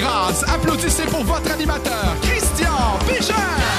grâce. Applaudissez pour votre animateur, Christian Bégin!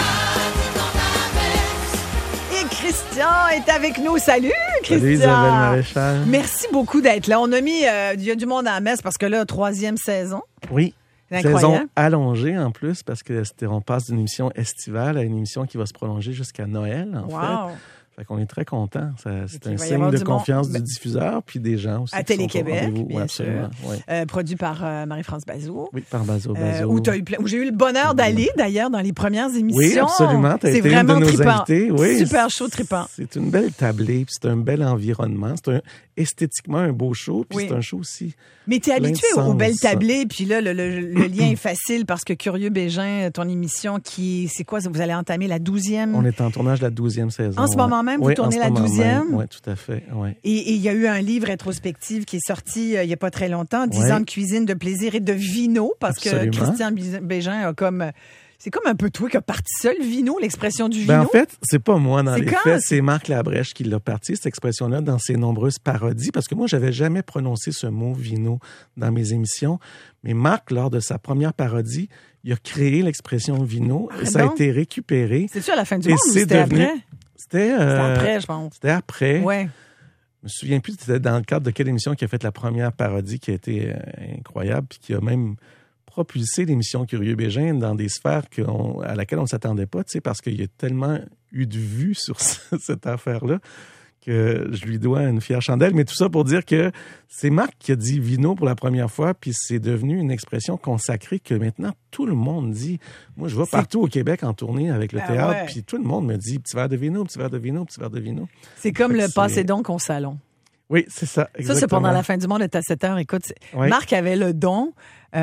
Et Christian est avec nous. Salut, Christian! Salut Isabelle Maréchal. Merci beaucoup d'être là. On a mis il y a du monde à la messe parce que là, 3e saison. Oui. C'est Saison incroyable. allongée en plus parce que on passe d'une émission estivale à une émission qui va se prolonger jusqu'à Noël en fait. Fait qu'on est très contents. C'est un signe de confiance du diffuseur puis des gens aussi. À qui sont au Télé-Québec, rendez-vous. bien Absolument. sûr. Oui. Produit par Marie-France Bazot. Oui, par Bazo. Où j'ai eu le bonheur d'aller, d'ailleurs, dans les premières émissions. Oui, absolument. C'est été vraiment une de nos trippant. invités. Oui, Super chaud, trippant. C'est une belle tablée, puis c'est un bel environnement. C'est esthétiquement un beau show, puis Oui. c'est un show aussi. Mais t'es plein de habitué aux sens. belles tablées, puis là, le lien est facile parce que Curieux Bégin, ton émission c'est quoi? Vous allez entamer la 12e? On est en tournage de la 12e saison. En ce moment même, vous tournez la 12e? Oui, tout à fait. Ouais. Et il y a eu un livre rétrospectif qui est sorti il n'y a pas très longtemps, 10 Ouais. ans de cuisine, de plaisir et de vino, parce Absolument. que Christian Bégin a comme... C'est comme un peu toi qui a parti seul, vino, l'expression du vino. Ben en fait, c'est pas moi dans C'est les quand? faits, c'est Marc Labrèche qui l'a parti, cette expression-là, dans ses nombreuses parodies, parce que moi, j'avais jamais prononcé ce mot vino dans mes émissions, mais Marc, lors de sa première parodie, il a créé l'expression vino, et ça a donc? été récupéré. C'est-tu à la fin du Et monde ou c'est c'était devenu- après? C'était Après, je pense. C'était après. Ouais. Je me souviens plus, c'était dans le cadre de quelle émission qui a fait la première parodie qui a été incroyable, puis qui a même propulsé l'émission Curieux Bégin dans des sphères à laquelle on ne s'attendait pas, tu sais, parce qu'il y a tellement eu de vues sur cette affaire-là que je lui dois une fière chandelle. Mais tout ça pour dire que c'est Marc qui a dit vino pour la première fois, puis c'est devenu une expression consacrée que maintenant tout le monde dit. Moi, je vais partout au Québec en tournée avec le théâtre, puis tout le monde me dit petit verre de vino, petit verre de vino, petit verre de vino. C'est comme Fait que le c'est- passez donc au salon. Oui, c'est ça, exactement. Ça, c'est pendant la fin du monde de ta 7 heures. Écoute, Oui. Marc avait le don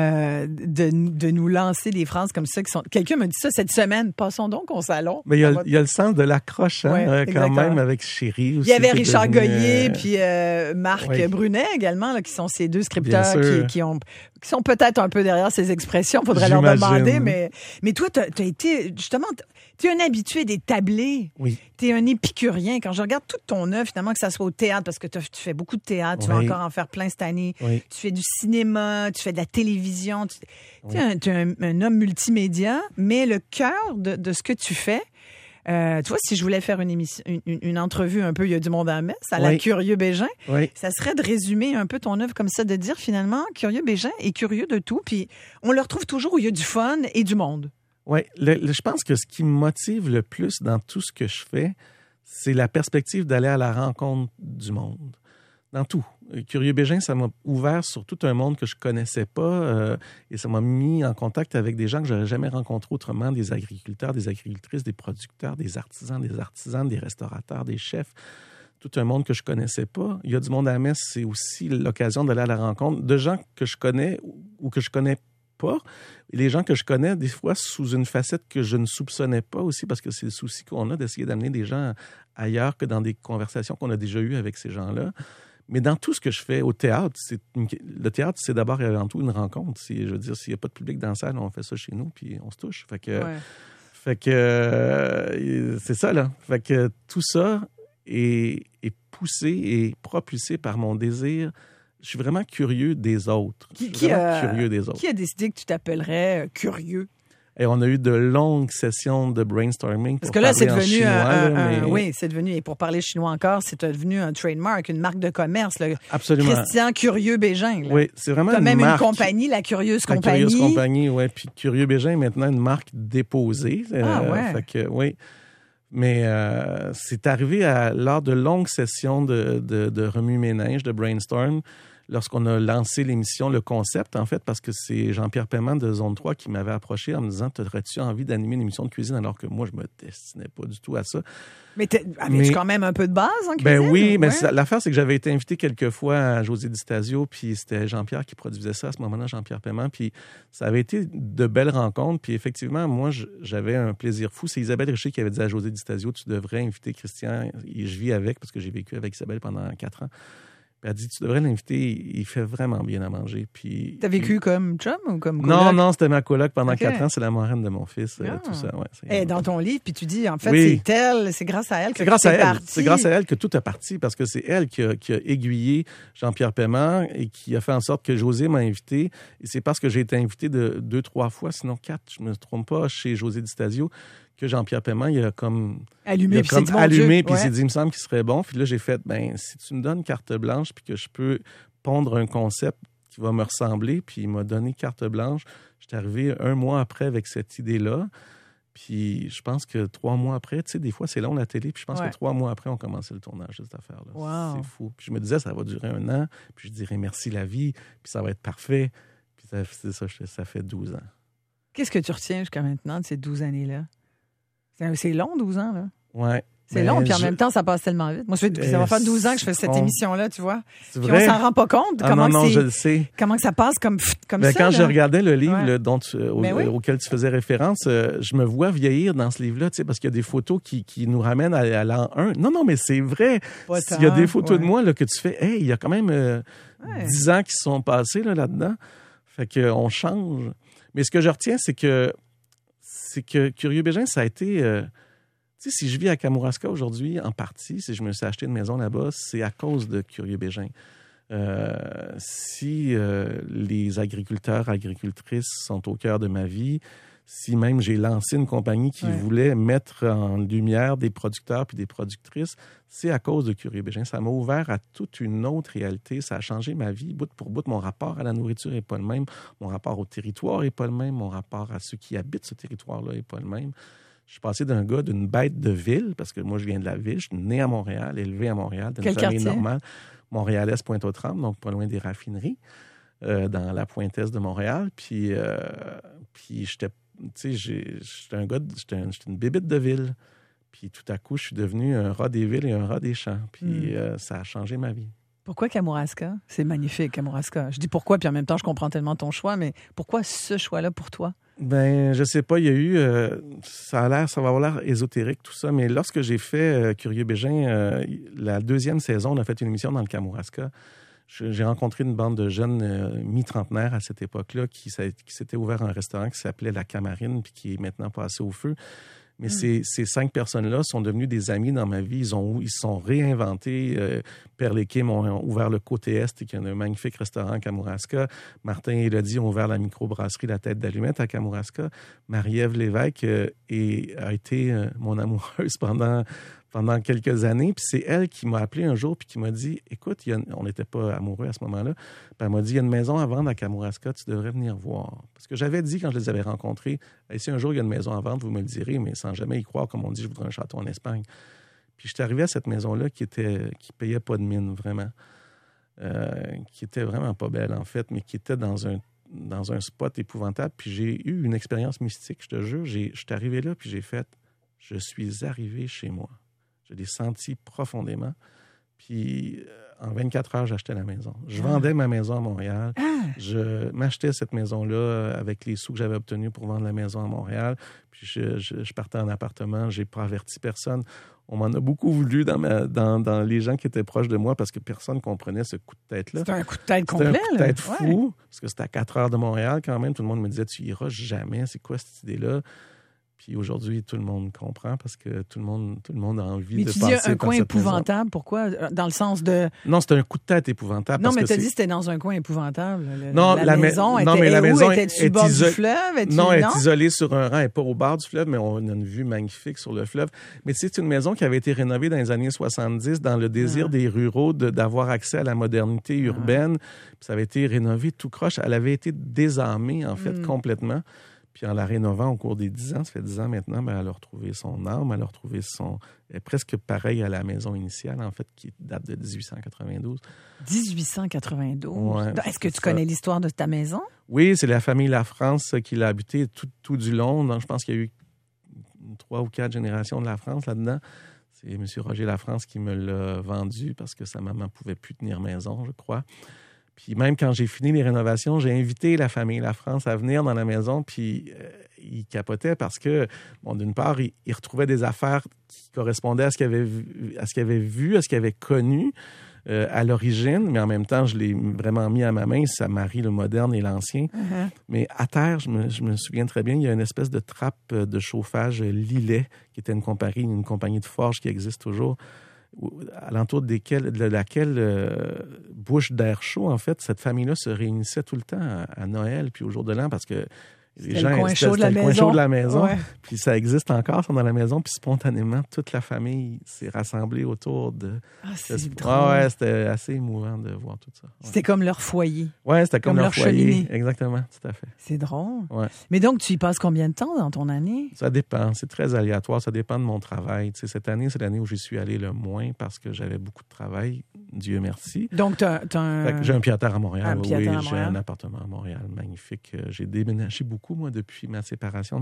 de nous lancer des phrases comme ça qui sont... Quelqu'un m'a dit ça cette semaine. Passons donc au salon. Mais il y a le sens de l'accroche, hein, Ouais, quand exactement. même, avec Chéri aussi. Il y avait qui est Richard devenu, Goyer puis Marc oui. Brunet également, là, qui sont ces deux scripteurs Bien sûr. qui sont peut-être un peu derrière ces expressions. Faudrait leur J'imagine. demander. Mais toi, t'as été, justement, t'es un habitué des tablés. Oui. T'es un épicurien. Quand je regarde toute ton œuvre, finalement, que ça soit au théâtre, parce que tu fais beaucoup de théâtre, tu vas Oui. encore en faire plein cette année. Oui. Tu fais du cinéma, tu fais de la télévision. Tu es un homme multimédia, mais le cœur de ce que tu fais, tu vois, si je voulais faire une entrevue un peu, il y a du monde à la messe, à la Oui. Curieux Bégin, Oui. ça serait de résumer un peu ton œuvre comme ça, de dire finalement, Curieux Bégin est curieux de tout, puis on le retrouve toujours où il y a du fun et du monde. Oui, je pense que ce qui me motive le plus dans tout ce que je fais, c'est la perspective d'aller à la rencontre du monde. Dans tout. Curieux Bégin, ça m'a ouvert sur tout un monde que je connaissais pas et ça m'a mis en contact avec des gens que j'aurais jamais rencontrés autrement, des agriculteurs, des agricultrices, des producteurs, des artisans, des restaurateurs, des chefs. Tout un monde que je connaissais pas. Il y a du monde à la messe, c'est aussi l'occasion d'aller à la rencontre de gens que je connais ou que je connais pas. Et les gens que je connais, des fois, sous une facette que je ne soupçonnais pas aussi, parce que c'est le souci qu'on a d'essayer d'amener des gens ailleurs que dans des conversations qu'on a déjà eues avec ces gens-là. Mais dans tout ce que je fais au théâtre, le théâtre, c'est d'abord et avant tout une rencontre. Je veux dire, s'il n'y a pas de public dans la salle, on fait ça chez nous, puis on se touche. Fait que c'est ça, là. Fait que tout ça est poussé et propulsé par mon désir. Je suis vraiment curieux des autres. Curieux des autres. Qui a décidé que tu t'appellerais Curieux? Et on a eu de longues sessions de brainstorming. Parce que là, c'est devenu chinois, oui, c'est devenu, et pour parler chinois encore, c'est devenu un trademark, une marque de commerce. Là. Absolument. Christian Curieux Bégin. Là. Oui, c'est vraiment T'as une même marque. une compagnie, la Curieuse La Compagnie. Curieuse Compagnie, oui. Puis Curieux Bégin est maintenant une marque déposée. Ouais. Fait que, oui. Mais c'est arrivé lors de longues sessions de remue-ménage, de brainstorm, lorsqu'on a lancé l'émission, le concept, en fait, parce que c'est Jean-Pierre Paiement de Zone 3 qui m'avait approché en me disant « Aurais-tu envie d'animer une émission de cuisine? » Alors que moi, je me destinais pas du tout à ça. Mais avais-tu quand même un peu de base en cuisine? Ben oui, mais ouais. l'affaire, c'est que j'avais été invité quelques fois à José Di Stasio, puis c'était Jean-Pierre qui produisait ça à ce moment-là, Jean-Pierre Paiement, puis ça avait été de belles rencontres, puis effectivement, moi, j'avais un plaisir fou. C'est Isabelle Richer qui avait dit à José Di Stasio « Tu devrais inviter Christian. » Et je vis avec, parce que j'ai vécu avec Isabelle pendant 4 ans. Puis elle dit, tu devrais l'inviter, il fait vraiment bien à manger. Puis, T'as vécu comme chum ou comme coloc? Non, c'était ma coloc pendant OK. 4 ans. C'est la marraine de mon fils, tout ça. Ouais, Et dans ton livre, puis tu dis, en fait, Oui. c'est grâce à elle que C'est grâce à elle. parti. C'est grâce à elle que tout est parti parce que c'est elle qui a aiguillé Jean-Pierre Paiement et qui a fait en sorte que José m'a invité. Et c'est parce que j'ai été invité 2-3 fois, sinon 4, je me trompe pas, chez José Di Stasio, que Jean-Pierre Paiement, il a comme allumé, puis puis il s'est dit, il me semble qu'il serait bon. Puis là, j'ai fait, si tu me donnes carte blanche, puis que je peux pondre un concept qui va me ressembler, puis il m'a donné carte blanche. J'étais arrivé 1 mois après avec cette idée-là. Puis je pense que 3 mois après, tu sais, des fois, c'est long la télé, puis je pense que 3 mois après, on commençait le tournage de cette affaire-là. Wow. C'est fou. Puis je me disais, ça va durer 1 an, puis je dirais merci la vie, puis ça va être parfait. Puis ça fait 12 ans. Qu'est-ce que tu retiens jusqu'à maintenant de ces 12 années-là? C'est long, 12 ans, là. Ouais. C'est long, puis en même temps, ça passe tellement vite. Moi, ça va faire 12 ans que je fais cette émission-là, tu vois. C'est Puis vrai? on s'en rend pas compte. Non, je le sais. Comment que ça passe comme ça. Quand je regardais le livre Ouais. auquel tu faisais référence, je me vois vieillir dans ce livre-là, tu sais, parce qu'il y a des photos qui nous ramènent à l'an 1. Non, mais c'est vrai. Il y a des photos de moi là, que tu fais, hey, il y a quand même 10 ans qui se sont passés là-dedans. Fait qu'on change. Mais ce que je retiens, c'est que Curieux Bégin, ça a été... tu sais, si je vis à Kamouraska aujourd'hui, en partie, si je me suis acheté une maison là-bas, c'est à cause de Curieux Bégin. Si les agriculteurs, agricultrices sont au cœur de ma vie, si même j'ai lancé une compagnie qui voulait mettre en lumière des producteurs puis des productrices, c'est à cause de Curieux Bégin. Ça m'a ouvert à toute une autre réalité. Ça a changé ma vie, bout pour bout. Mon rapport à la nourriture n'est pas le même. Mon rapport au territoire n'est pas le même. Mon rapport à ceux qui habitent ce territoire-là n'est pas le même. Je suis passé d'un gars, d'une bête de ville, parce que moi, je viens de la ville. Je suis né à Montréal, élevé à Montréal, d'une famille normale. Montréalaise, Pointe-aux-Trembles, donc pas loin des raffineries, dans la Pointe-Est de Montréal. Puis j'étais un gars, j'étais une bébite de ville. Puis tout à coup, je suis devenu un rat des villes et un rat des champs. Puis ça a changé ma vie. Pourquoi Kamouraska? C'est magnifique, Kamouraska. Je dis pourquoi, puis en même temps, je comprends tellement ton choix, mais pourquoi ce choix-là pour toi? Je sais pas, il y a eu... ça va avoir l'air ésotérique, tout ça, mais lorsque j'ai fait Curieux Bégin, la 2e saison, on a fait une émission dans le Kamouraska. J'ai rencontré une bande de jeunes mi-trentenaires à cette époque-là qui s'était ouvert un restaurant qui s'appelait La Camarine, puis qui est maintenant passé au feu. Mais ces 5 personnes-là sont devenues des amis dans ma vie. Ils se sont réinventés. Père Léquim ont ouvert le Côté Est, qui est un magnifique restaurant à Kamouraska. Martin et Élodie ont ouvert la microbrasserie La Tête d'Allumette à Kamouraska. Marie-Ève Lévesque a été mon amoureuse pendant quelques années. Puis c'est elle qui m'a appelé un jour puis qui m'a dit, écoute, on n'était pas amoureux à ce moment-là. Puis elle m'a dit, il y a une maison à vendre à Kamouraska, tu devrais venir voir. Parce que j'avais dit quand je les avais rencontrés, si un jour il y a une maison à vendre, vous me le direz, mais sans jamais y croire, comme on dit, je voudrais un château en Espagne. Puis j'étais arrivé à cette maison-là qui payait pas de mine, vraiment. Qui était vraiment pas belle, en fait, mais qui était dans un spot épouvantable. Puis j'ai eu une expérience mystique, je te jure. Je suis arrivé là, puis j'ai fait, je suis arrivé chez moi. Je l'ai senti profondément. Puis, en 24 heures, j'achetais la maison. Je vendais ma maison à Montréal. Je m'achetais cette maison-là avec les sous que j'avais obtenus pour vendre la maison à Montréal. Puis, je partais en appartement. Je n'ai pas averti personne. On m'en a beaucoup voulu dans les gens qui étaient proches de moi parce que personne ne comprenait ce coup de tête-là. C'était un coup de tête complet. C'était un coup de tête fou, parce que c'était à 4 heures de Montréal quand même. Tout le monde me disait, tu iras jamais. C'est quoi cette idée-là? Puis aujourd'hui, tout le monde comprend parce que tout le monde a envie de passer par cette maison. Mais tu dis un coin épouvantable, pourquoi? Dans le sens de... Non, c'était un coup de tête épouvantable. Non, mais tu as dit que c'était dans un coin épouvantable. La maison était-tu au bord du fleuve? Non, elle est isolée sur un rang. Elle n'est pas au bord du fleuve, mais on a une vue magnifique sur le fleuve. Mais c'est une maison qui avait été rénovée dans les années 70 dans le désir des ruraux d'avoir accès à la modernité urbaine. Puis ça avait été rénové tout croche. Elle avait été désarmée, en fait, complètement. Puis en la rénovant au cours des 10 ans, ça fait 10 ans maintenant, elle a retrouvé son âme, elle a retrouvé elle est presque pareil à la maison initiale, en fait, qui date de 1892. 1892? Ouais, est-ce que tu connais l'histoire de ta maison? Oui, c'est la famille Lafrance qui l'a habité tout du long. Donc, je pense qu'il y a eu 3 ou 4 générations de Lafrance là-dedans. C'est M. Roger Lafrance qui me l'a vendu parce que sa maman ne pouvait plus tenir maison, je crois. Puis même quand j'ai fini les rénovations, j'ai invité la famille Lafrance à venir dans la maison, puis ils capotaient parce que, d'une part, ils retrouvaient des affaires qui correspondaient à ce qu'ils avaient vu, à ce qu'ils avaient connu. à l'origine, mais en même temps, je l'ai vraiment mis à ma main. Ça marie le moderne et l'ancien. Uh-huh. Mais à terre, je me souviens très bien, il y a une espèce de trappe de chauffage Lillet, qui était une compagnie de forge qui existe toujours, alentour de laquelle bouche d'air chaud, en fait, cette famille-là se réunissait tout le temps à Noël puis au jour de l'an parce que C'était le coin chaud de la maison. Ouais. Puis ça existe encore, ça, dans la maison. Puis spontanément, toute la famille s'est rassemblée autour de... Ah, c'est drôle. Ouais, c'était assez émouvant de voir tout ça. Ouais. C'était comme leur foyer. Ouais, c'était comme leur foyer. Cheminée. Exactement, tout à fait. C'est drôle. Ouais. Mais donc, tu y passes combien de temps dans ton année? Ça dépend. C'est très aléatoire. Ça dépend de mon travail. Tu sais, cette année, c'est l'année où j'y suis allé le moins parce que j'avais beaucoup de travail. Dieu merci. Donc, t'as un... J'ai un pied-à-terre à Montréal. J'ai un appartement à Montréal magnifique. J'ai déménagé beaucoup, moi, depuis ma séparation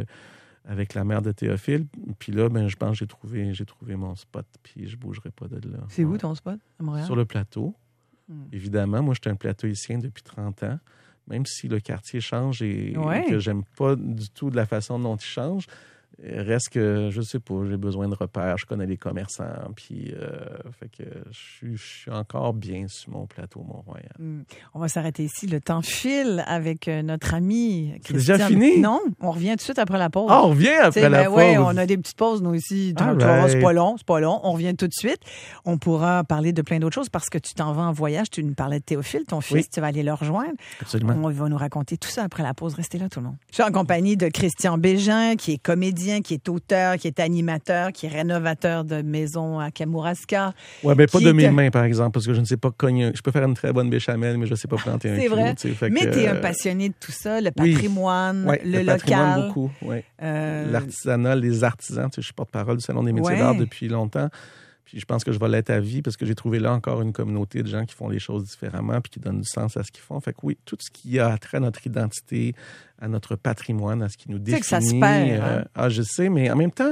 avec la mère de Théophile. Puis là, ben, je pense que j'ai trouvé mon spot, puis je ne bougerai pas de là. C'est où ton spot, à Montréal? Sur le plateau. Évidemment, moi, je suis un plateauicien depuis 30 ans. Même si le quartier change et que j'aime pas du tout de la façon dont il change, reste que, je sais pas, j'ai besoin de repères, je connais les commerçants, puis fait que je suis encore bien sur mon plateau Mont-Royal. On va s'arrêter ici. Le temps file avec notre ami Christian. C'est déjà fini? Non, on revient tout de suite après la pause. Ah, on revient après la pause? Oui, on a des petites pauses, nous, ici. Tu vas voir, c'est pas long. On revient tout de suite. On pourra parler de plein d'autres choses parce que tu t'en vas en voyage. Tu nous parlais de Théophile, ton fils. Tu vas aller le rejoindre. Absolument. On va nous raconter tout ça après la pause. Restez là, tout le monde. Je suis en compagnie de Christian Bégin, qui est comédien, qui est auteur, qui est animateur, qui est rénovateur de maisons à Kamouraska. Oui, mais pas de mes mains, par exemple, parce que je ne sais pas cogner. Je peux faire une très bonne béchamel, mais je ne sais pas planter un clou. C'est vrai. Mais tu es un passionné de tout ça, le patrimoine, le local. Patrimoine beaucoup, oui. L'artisanat, les artisans. Je suis porte-parole du Salon des métiers d'art depuis longtemps. Puis je pense que je vais l'être à vie parce que j'ai trouvé là encore une communauté de gens qui font les choses différemment puis qui donnent du sens à ce qu'ils font. Fait que oui, tout ce qui a trait à notre identité, à notre patrimoine, à ce qui nous définit. C'est que ça se perd. Je sais, mais en même temps,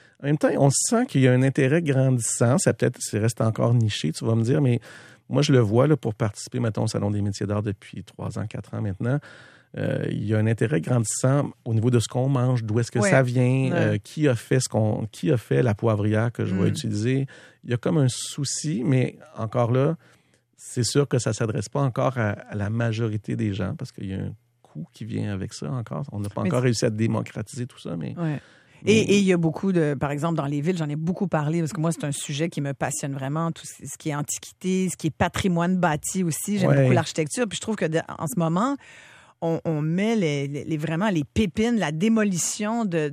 on sent qu'il y a un intérêt grandissant. Ça reste encore niché, tu vas me dire, mais moi, je le vois là, pour participer, mettons, au Salon des métiers d'art depuis 3 ans, 4 ans maintenant. Il y a un intérêt grandissant au niveau de ce qu'on mange, d'où est-ce que ça vient, qui a fait la poivrière que je vais utiliser. Il y a comme un souci, mais encore là, c'est sûr que ça ne s'adresse pas encore à la majorité des gens parce qu'il y a un coût qui vient avec ça encore. On n'a pas encore réussi à démocratiser tout ça, mais... Ouais. Et il y a beaucoup par exemple, dans les villes, j'en ai beaucoup parlé parce que moi, c'est un sujet qui me passionne vraiment, tout ce qui est antiquité, ce qui est patrimoine bâti aussi. J'aime beaucoup l'architecture. Puis je trouve que en ce moment, on met vraiment les pépines, la démolition de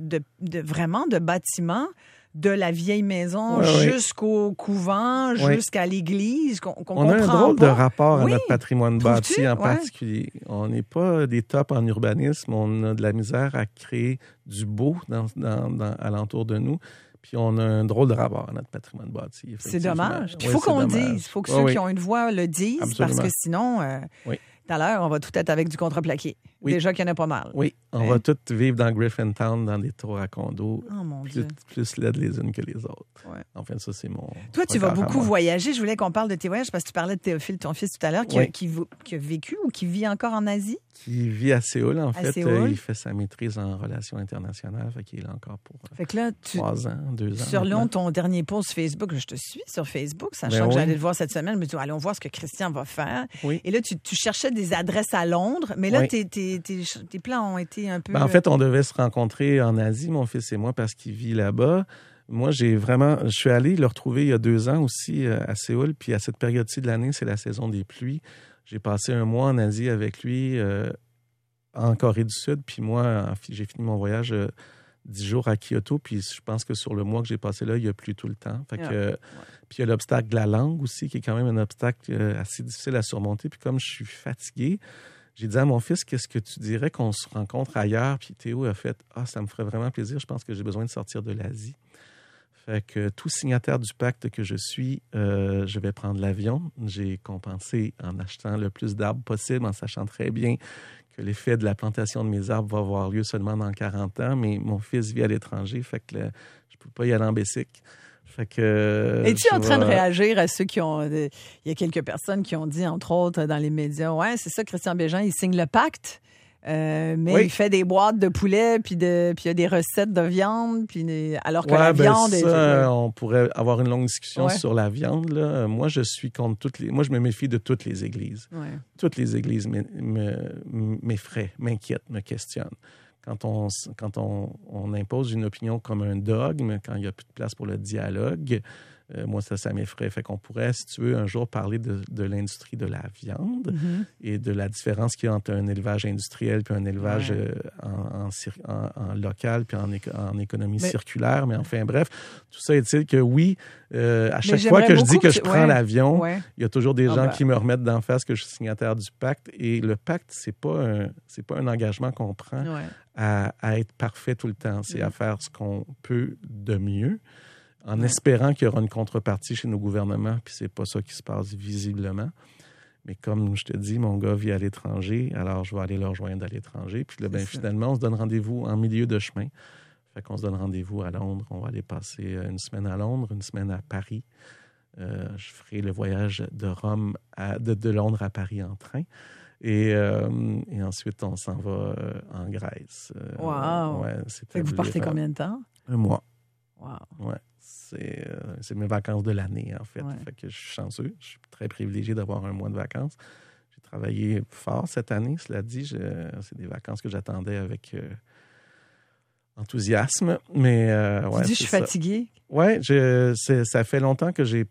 bâtiments, de la vieille maison jusqu'au couvent, jusqu'à l'église, qu'on comprend pas. On a un drôle de rapport à notre patrimoine bâti en particulier. On n'est pas des tops en urbanisme, on a de la misère à créer du beau alentour de nous. Puis on a un drôle de rapport à notre patrimoine bâti. C'est dommage. Il faut qu'on le dise. Il faut que ceux qui ont une voix le disent. Absolument. Parce que sinon... Tout à l'heure, on va tout être avec du contreplaqué. Oui. Déjà qu'il y en a pas mal. Oui, on va tous vivre dans Griffintown, dans des tours à condos, plus laides les unes que les autres. Ouais. Enfin, ça, c'est mon... Toi, tu vas beaucoup voyager. Je voulais qu'on parle de tes voyages parce que tu parlais de Théophile, ton fils, tout à l'heure, qui a vécu ou qui vit encore en Asie. Qui vit à Séoul, en fait. Il fait sa maîtrise en relations internationales. Fait qu'il est là encore pour 3 ans, 2 ans. Sur Lyon, ton dernier post Facebook, je te suis sur Facebook, sachant que j'allais le voir cette semaine. Je me dis, allons voir ce que Christian va faire. Oui. Et là, tu cherchais des adresses à Londres, mais là, tes plans ont été un peu... En fait, on devait se rencontrer en Asie, mon fils et moi, parce qu'il vit là-bas. Moi, je suis allé le retrouver il y a 2 ans aussi à Séoul, puis à cette période-ci de l'année, c'est la saison des pluies. J'ai passé 1 mois en Asie avec lui, en Corée du Sud, puis moi, j'ai fini mon voyage 10 jours à Kyoto, puis je pense que sur le mois que j'ai passé là, il y a plu tout le temps. Fait que, puis il y a l'obstacle de la langue aussi, qui est quand même un obstacle assez difficile à surmonter. Puis comme je suis fatigué, j'ai dit à mon fils, qu'est-ce que tu dirais qu'on se rencontre ailleurs? Puis Théo a fait, ça me ferait vraiment plaisir, je pense que j'ai besoin de sortir de l'Asie. Fait que tout signataire du pacte que je suis, je vais prendre l'avion. J'ai compensé en achetant le plus d'arbres possible, en sachant très bien que l'effet de la plantation de mes arbres va avoir lieu seulement dans 40 ans, mais mon fils vit à l'étranger, fait que je ne peux pas y aller en bicycle. Fait que... Es-tu en train de réagir à ceux qui ont... Il y a quelques personnes qui ont dit, entre autres, dans les médias, c'est ça, Christian Bégin, il signe le pacte. Mais il fait des boîtes de poulet, puis il y a des recettes de viande, alors que la viande on pourrait avoir une longue discussion sur la viande. Là. Moi, je suis contre moi, je me méfie de toutes les églises. Ouais. Toutes les églises m'effraient, m'inquiètent, me questionnent. Quand on impose une opinion comme un dogme, quand il n'y a plus de place pour le dialogue, moi, ça m'effraie. Fait qu'on pourrait, si tu veux, un jour parler de l'industrie de la viande et de la différence qu'il y a entre un élevage industriel puis un élevage en local puis en économie circulaire. Mais enfin, bref, tout ça est-il que oui, à chaque fois que je dis que je prends l'avion, il y a toujours des gens qui me remettent d'en face que je suis signataire du pacte. Et le pacte, c'est pas un engagement qu'on prend à être parfait tout le temps. C'est à faire ce qu'on peut de mieux, en espérant qu'il y aura une contrepartie chez nos gouvernements, puis c'est pas ça qui se passe visiblement. Mais comme je te dis, mon gars vit à l'étranger, alors je vais aller le rejoindre à l'étranger. Puis là, finalement, on se donne rendez-vous en milieu de chemin. Fait qu'on se donne rendez-vous à Londres. On va aller passer une semaine à Londres, une semaine à Paris. Je ferai le voyage de Londres à Paris en train. Et ensuite, on s'en va en Grèce. Wow! Fait que vous partez combien de temps? 1 mois. Wow! Ouais. C'est mes vacances de l'année, en fait. Fait que je suis chanceux. Je suis très privilégié d'avoir 1 mois de vacances. J'ai travaillé fort cette année, cela dit. C'est des vacances que j'attendais avec enthousiasme. Mais, tu dis, je suis fatiguée? Oui, ça fait longtemps que je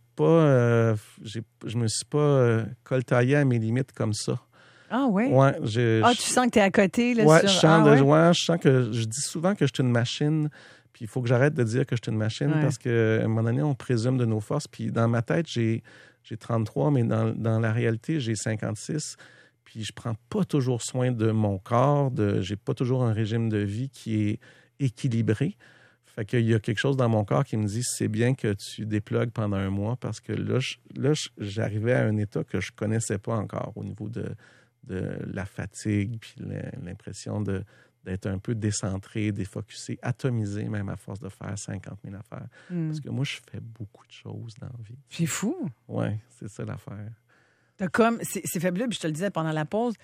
me suis pas coltaillé à mes limites comme ça. Ah oui? Ouais, tu sens que tu es à côté? Là, je sens que je dis souvent que je suis une machine. Puis il faut que j'arrête de dire que je suis une machine parce qu'à un moment donné, on présume de nos forces. Puis dans ma tête, j'ai 33, mais dans la réalité, j'ai 56. Puis je prends pas toujours soin de mon corps. J'ai pas toujours un régime de vie qui est équilibré. Fait qu'il y a quelque chose dans mon corps qui me dit c'est bien que tu déplugues pendant 1 mois parce que là, j'arrivais à un état que je connaissais pas encore au niveau de la fatigue puis l'impression d'être un peu décentré, défocusé, atomisé même à force de faire 50 000 affaires. Parce que moi, je fais beaucoup de choses dans la vie. C'est fou. Oui, c'est ça l'affaire. C'est fabuleux, puis je te le disais pendant la pause,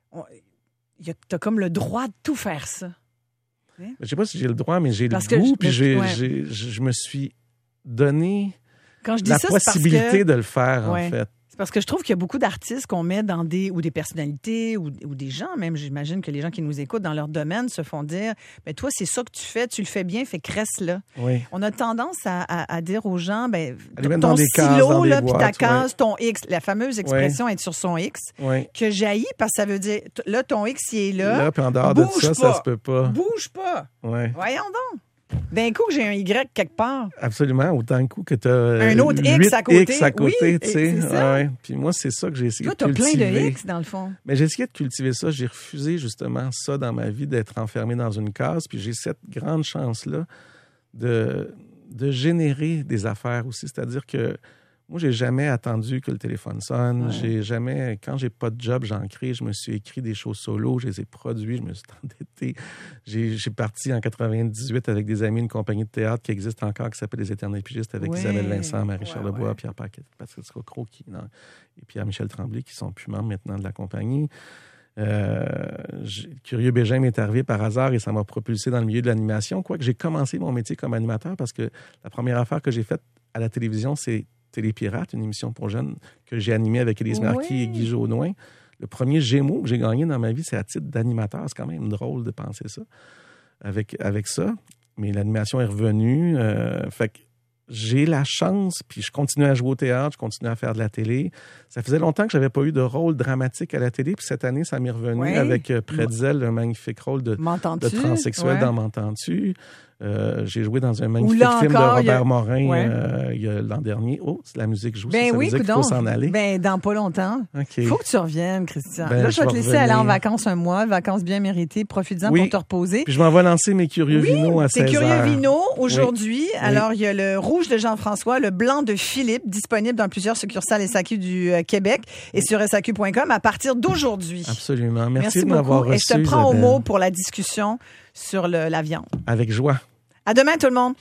t'as comme le droit de tout faire ça. Hein? Je sais pas si j'ai le droit, mais j'ai le goût, puis je me suis donné la possibilité de le faire, en fait. C'est parce que je trouve qu'il y a beaucoup d'artistes qu'on met dans ou des personnalités ou des gens, même, j'imagine que les gens qui nous écoutent dans leur domaine se font dire « Mais toi, c'est ça que tu fais, tu le fais bien, fait que reste là. Oui. » On a tendance à dire aux gens, ton stylo, là, puis ta case, ton X, la fameuse expression être sur son X, que jaillit parce que ça veut dire, là, ton X, il est là. Là, puis en dehors de ça se peut pas. Bouge pas. Voyons donc. D'un coup que j'ai un Y quelque part. Absolument, autant coup que tu as un autre X à côté. X à côté, tu sais. Puis moi, c'est ça que j'ai essayé de cultiver. Toi, tu as plein de X, dans le fond. Mais j'ai essayé de cultiver ça. J'ai refusé, justement, ça dans ma vie, d'être enfermé dans une case. Puis j'ai cette grande chance-là de générer des affaires aussi. C'est-à-dire que moi, j'ai jamais attendu que le téléphone sonne. Quand j'ai pas de job, j'en crée. Je me suis écrit des shows solo, je les ai produits, je me suis endetté. J'ai parti en 98 avec des amis, une compagnie de théâtre qui existe encore, qui s'appelle Les Éternels Pigistes, avec Isabelle Vincent, Marie-Charles Lebois, Pierre Paquet, Patrick Scocro, et Pierre-Michel Tremblay, qui sont plus membres maintenant de la compagnie. Curieux Bégin m'est arrivé par hasard et ça m'a propulsé dans le milieu de l'animation. Quoique j'ai commencé mon métier comme animateur parce que la première affaire que j'ai faite à la télévision, c'est Télépirate, une émission pour jeunes que j'ai animée avec Élise Marquis et Guy Jodoin. Le premier Gémeaux que j'ai gagné dans ma vie, c'est à titre d'animateur. C'est quand même drôle de penser ça avec ça. Mais l'animation est revenue. Fait que j'ai la chance, puis je continue à jouer au théâtre, je continue à faire de la télé. Ça faisait longtemps que j'avais pas eu de rôle dramatique à la télé, puis cette année, ça m'est revenu avec Pretzel, un magnifique rôle de transsexuel dans M'entends-tu? J'ai joué dans un magnifique film de Robert Morin l'an dernier. Oh, la musique joue, ça veut dire qu'il faut s'en aller. Dans pas longtemps. Il faut que tu reviennes, Christian. Là, je vais te laisser aller en vacances 1 mois, vacances bien méritées. Profites-en pour te reposer. Puis je m'en vais lancer mes Curieux Vino à 16h. C'est Curieux Vino aujourd'hui. Alors, il y a le rouge de Jean-François, le blanc de Philippe, disponible dans plusieurs succursales SAQ du Québec et sur SAQ.com à partir d'aujourd'hui. Absolument. Merci de m'avoir reçu. Et je te prends au mot pour la discussion sur la viande. Avec joie. À demain, tout le monde.